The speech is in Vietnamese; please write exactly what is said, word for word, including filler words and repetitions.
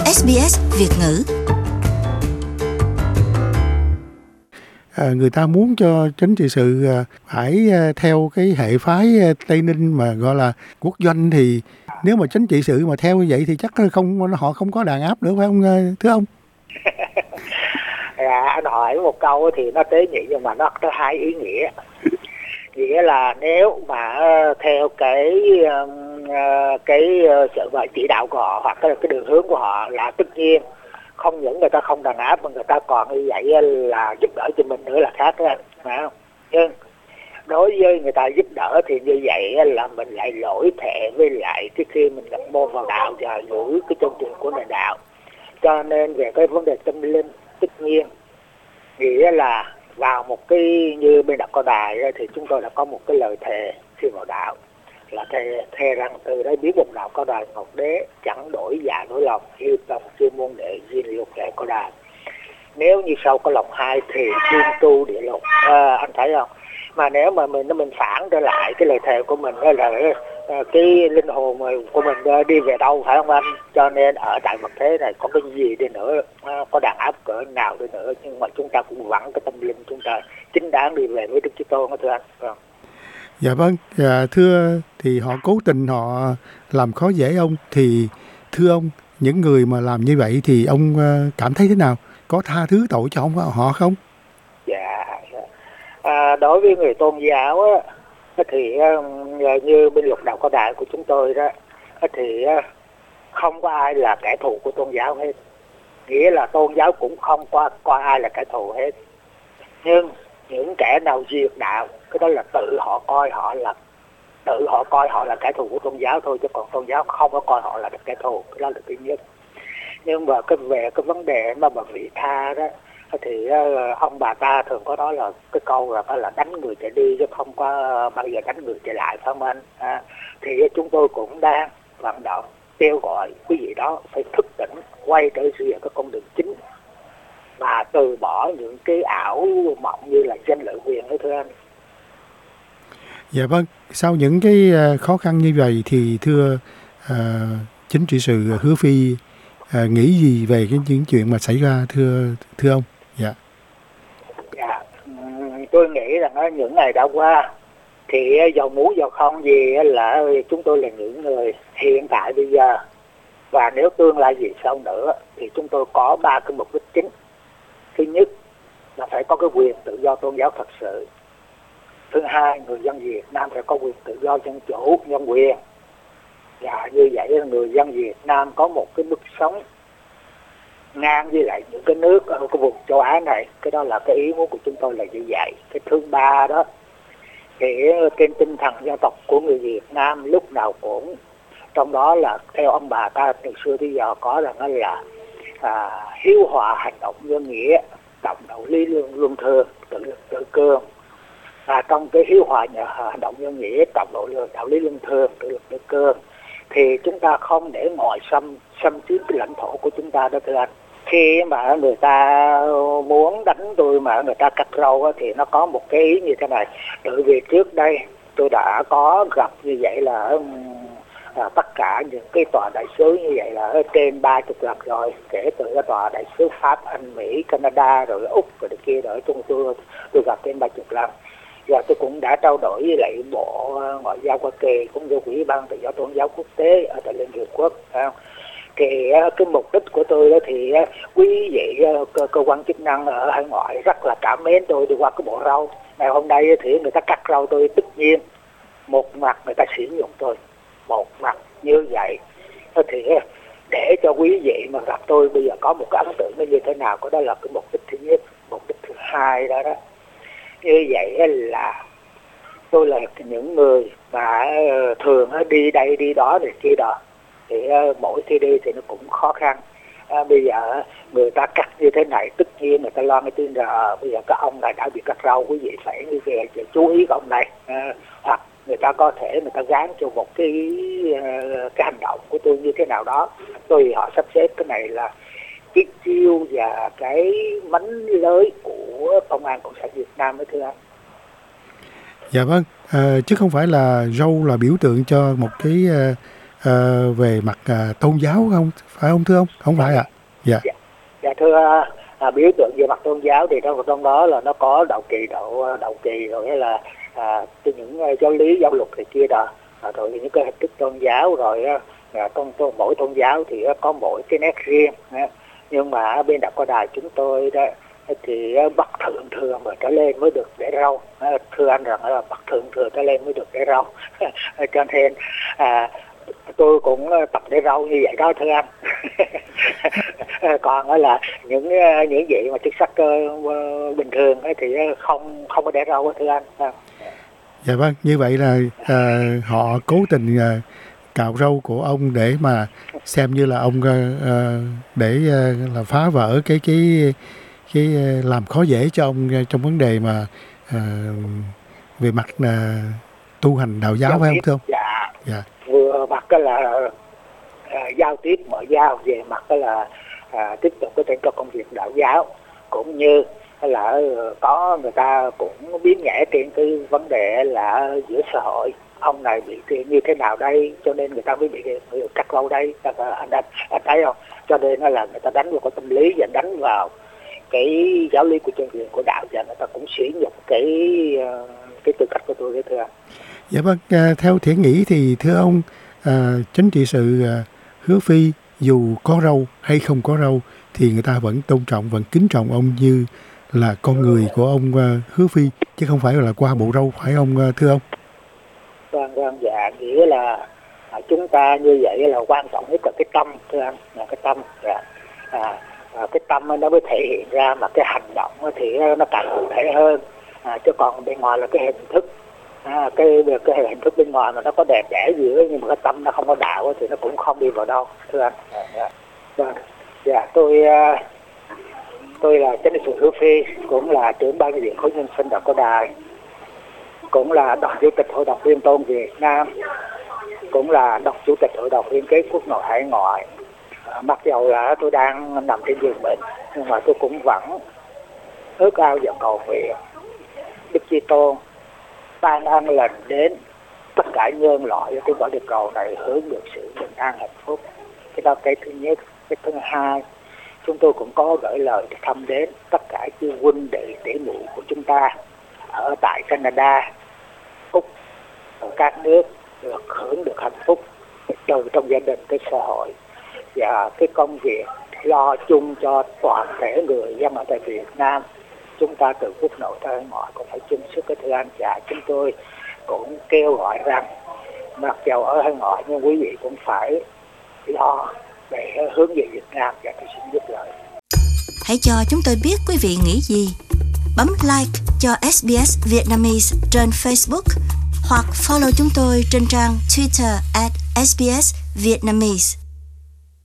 ét bê ét Việt ngữ. À, người ta muốn cho chính trị sự à, phải à, theo cái hệ phái à, Tây Ninh mà gọi là quốc doanh, thì nếu mà chính trị sự mà theo như vậy thì chắc không họ không có đàn áp nữa, phải không thưa ông? À, anh hỏi một câu thì nó tế nhị nhưng mà nó có hai ý nghĩa. Nghĩa là nếu mà theo cái cái sự chỉ đạo của họ hoặc cái đường hướng của họ là tất nhiên không những người ta không đàn áp mà người ta còn như vậy là giúp đỡ cho mình nữa là khác đó, phải không? Nhưng đối với người ta giúp đỡ thì như vậy là mình lại lỗi thệ với lại cái khi mình nhập môn vào đạo và giữ cái chương trình của nền đạo. Cho nên về cái vấn đề tâm linh, tất nhiên nghĩa là vào một cái như bên Đạo Cao Đài thì chúng tôi đã có một cái lời thề khi vào đạo, là thề, thề rằng từ đây biết một đạo Cao Đài Ngọc Đế chẳng đổi dạ đổi lòng, yêu tâm chuyên môn đệ duyên lục lệ Cao Đài. Nếu như sau có lòng hai thì chuyên tu địa lục, à, anh thấy không? Mà nếu mà mình mình phản trở lại cái lời thề của mình đó là cái linh hồn của mình đi về đâu, phải không anh? Cho nên ở tại mặt thế này có cái gì đi nữa, có đàn áp cỡ nào đi nữa, nhưng mà chúng ta cũng vẫn cái tâm linh chúng ta chính đáng đi về với Đức Chúa Tôn đó, thưa anh. Vâng. Dạ vâng, dạ, thưa thì họ cố tình họ làm khó dễ ông, thì thưa ông, những người mà làm như vậy thì ông cảm thấy thế nào? Có tha thứ tội cho ông họ không? Dạ, à, đối với người tôn giáo á, thì như bên luật Đạo Cao Đài của chúng tôi đó, thì không có ai là kẻ thù của tôn giáo hết. Nghĩa là tôn giáo cũng không có coi ai là kẻ thù hết. Nhưng những kẻ nào diệt đạo, cái đó là tự họ coi họ là tự họ coi họ là kẻ thù của tôn giáo thôi, chứ còn tôn giáo không có coi họ là kẻ thù. Cái đó là thứ nhất. Nhưng mà cái về cái vấn đề mà mà vị tha đó, thì uh, ông bà ta thường có nói là cái câu là phải là đánh người chạy đi chứ không có bao giờ đánh người chạy lại, phải không anh? À, thì chúng tôi cũng đang vận động kêu gọi quý vị đó phải thức tỉnh, quay trở về cái con đường chính và từ bỏ những cái ảo mộng như là danh lợi quyền đó, thưa anh. Dạ vâng, sau những cái khó khăn như vậy thì thưa uh, chính trị sự Hứa Phi uh, nghĩ gì về cái những chuyện mà xảy ra, thưa thưa ông? Dạ. Dạ, tôi nghĩ rằng những ngày đã qua thì dầu muốn dầu không gì là chúng tôi là những người hiện tại bây giờ, và nếu tương lai gì sau nữa thì chúng tôi có ba cái mục đích chính. Thứ nhất là phải có cái quyền tự do tôn giáo thật sự. Thứ hai, người dân Việt Nam phải có quyền tự do dân chủ, nhân quyền. Và như vậy là người dân Việt Nam có một cái mức sống ngang với lại những cái nước ở cái vùng châu Á này. Cái đó là cái ý muốn của chúng tôi là như vậy. Cái thứ ba đó, thì trên tinh thần dân tộc của người Việt Nam lúc nào cũng, trong đó là theo ông bà ta từ xưa tới giờ có rằng là à, hiếu hòa hành động nhân nghĩa, cộng đạo lý luân, luân thường, tự lực tự cường. À, trong cái hiếu hòa hành động nhân nghĩa, cộng độ đạo lý luân thường, tự lực tự cường, thì chúng ta không để ngoại xâm xâm chiếm cái lãnh thổ của chúng ta đó, thưa anh. Khi mà người ta muốn đánh tôi mà người ta cắt râu thì nó có một cái ý như thế này. Bởi vì trước đây tôi đã có gặp như vậy là à, tất cả những cái tòa đại sứ như vậy là trên ba chục lần rồi, kể từ cái tòa đại sứ Pháp, Anh, Mỹ, Canada rồi Úc rồi đây kia rồi tôi tôi tôi gặp trên ba chục lần. Và tôi cũng đã trao đổi với lại Bộ Ngoại giao Hoa Kỳ cũng như Ủy ban Tự do Tôn giáo Quốc tế ở tại Liên Hiệp Quốc, phải không? Thì cái mục đích của tôi đó thì quý vị cơ, cơ quan chức năng ở hải ngoại rất là cảm mến tôi đi qua cái bộ rau. Ngày hôm nay thì người ta cắt rau tôi, tất nhiên một mặt người ta sử dụng tôi, một mặt như vậy thì để cho quý vị mà gặp tôi bây giờ có một cái ấn tượng nó như thế nào, đó là cái mục đích thứ nhất. Mục đích thứ hai đó đó, như vậy là tôi là những người mà thường đi đây đi đó để kia đó, thì mỗi khi đi thì nó cũng khó khăn. À, bây giờ người ta cắt như thế này, tất nhiên người ta lo cái tin là bây giờ các ông này đã bị cắt râu, quý vị phải như vậy chú ý cái ông này. À, hoặc người ta có thể người ta gán cho một cái cái hành động của tôi như thế nào đó, tôi họ sắp xếp cái này là cái chiêu và cái mánh lới của Công an Cộng sản Việt Nam đó, thưa anh. Dạ vâng, à, chứ không phải là râu là biểu tượng cho một cái à, uh, về mặt uh, tôn giáo không, phải không thưa ông? Không phải ạ? À? Dạ. dạ. Dạ thưa à, biểu tượng về mặt tôn giáo thì trong trong đó là nó có đạo kỳ, đạo đạo kỳ rồi là à, những giáo lý, giáo luật thì kia đó, à, rồi những cái hình thức tôn giáo, rồi à, tôn, tôn, mỗi tôn giáo thì có mỗi cái nét riêng. À, nhưng mà bên Đạo Cao Đài chúng tôi đó thì Bắc thượng thừa mà trở lên mới được để râu. À, thưa anh rằng là Bắc thượng thừa trở lên mới được để râu. Cho nên à, tôi cũng tập để râu như vậy đó thưa anh. Còn là những những vị mà chức sắc uh, bình thường thì không không có để râu thưa anh. Dạ vâng, như vậy là à, họ cố tình à, cạo râu của ông để mà xem như là ông à, để à, là phá vỡ cái cái cái làm khó dễ cho ông trong vấn đề mà à, về mặt à, tu hành đạo giáo, phải không thưa ông? Dạ. Dạ. Vừa mặt cái là à, giao tiếp ngoại giao, về mặt cái là à, tiếp tục cái trên các công việc đạo giáo, cũng như là có người ta cũng biến nhẹ trên cái vấn đề là giữa xã hội ông này bị như thế nào đây, cho nên người ta mới bị cắt râu đây, anh anh anh thấy không? Cho nên là người ta đánh vào cái tâm lý và đánh vào cái giáo lý của chân truyền của đạo, và người ta cũng sỉ nhục cái cái tư cách của tôi đấy thưa anh. Dạ vâng, à, theo Thiện nghĩ thì thưa ông, à, chánh trị sự à, Hứa Phi dù có râu hay không có râu thì người ta vẫn tôn trọng, vẫn kính trọng ông như là con người của ông uh, Hứa Phi, chứ không phải là qua bộ râu, phải không uh, thưa ông? Vâng, vâng, dạ, nghĩa là à, chúng ta như vậy là quan trọng nhất là cái tâm thưa anh, là cái tâm. Dạ. À, à, cái tâm nó mới thể hiện ra, mà cái hành động thì nó càng cụ thể hơn. À, chứ còn bên ngoài là cái hình thức, à, cái cái hình thức bên ngoài mà nó có đẹp đẽ gì đó, nhưng mà cái tâm nó không có đạo thì nó cũng không đi vào đâu thưa anh. Dạ. Vâng, dạ, tôi tôi là chánh trị sự Hứa Phi, cũng là trưởng ban viện khối nhân sinh Đạo Cao Đài, cũng là đồng chủ tịch hội đồng tuyên tôn Việt Nam, cũng là đồng chủ tịch hội đồng liên kết quốc nội hải ngoại. À, mặc dầu là tôi đang nằm trên giường bệnh, nhưng mà tôi cũng vẫn ước ao và cầu nguyện Đức Chi Tôn ban an lành đến tất cả nhân loại ở trên quả địa cầu này hướng được sự bình an hạnh phúc. Cái đó cái thứ nhất. Cái thứ hai, chúng tôi cũng có gửi lời thăm đến tất cả chư huynh đệ tỷ muội của chúng ta ở tại Canada, Úc, ở các nước được hưởng được hạnh phúc từ trong gia đình tới xã hội, và cái công việc lo chung cho toàn thể người dân ở tại Việt Nam. Chúng ta từ quốc nội tới hải ngoại cũng phải chung sức cái thưa anh. Và chúng tôi cũng kêu gọi rằng mặc dầu ở hải ngoại nhưng quý vị cũng phải lo để hướng về Việt Nam, và tôi xin giúp lời. Hãy cho chúng tôi biết quý vị nghĩ gì. Bấm like cho ét bê ét Vietnamese trên Facebook hoặc follow chúng tôi trên trang Twitter at ét bê ét Vietnamese.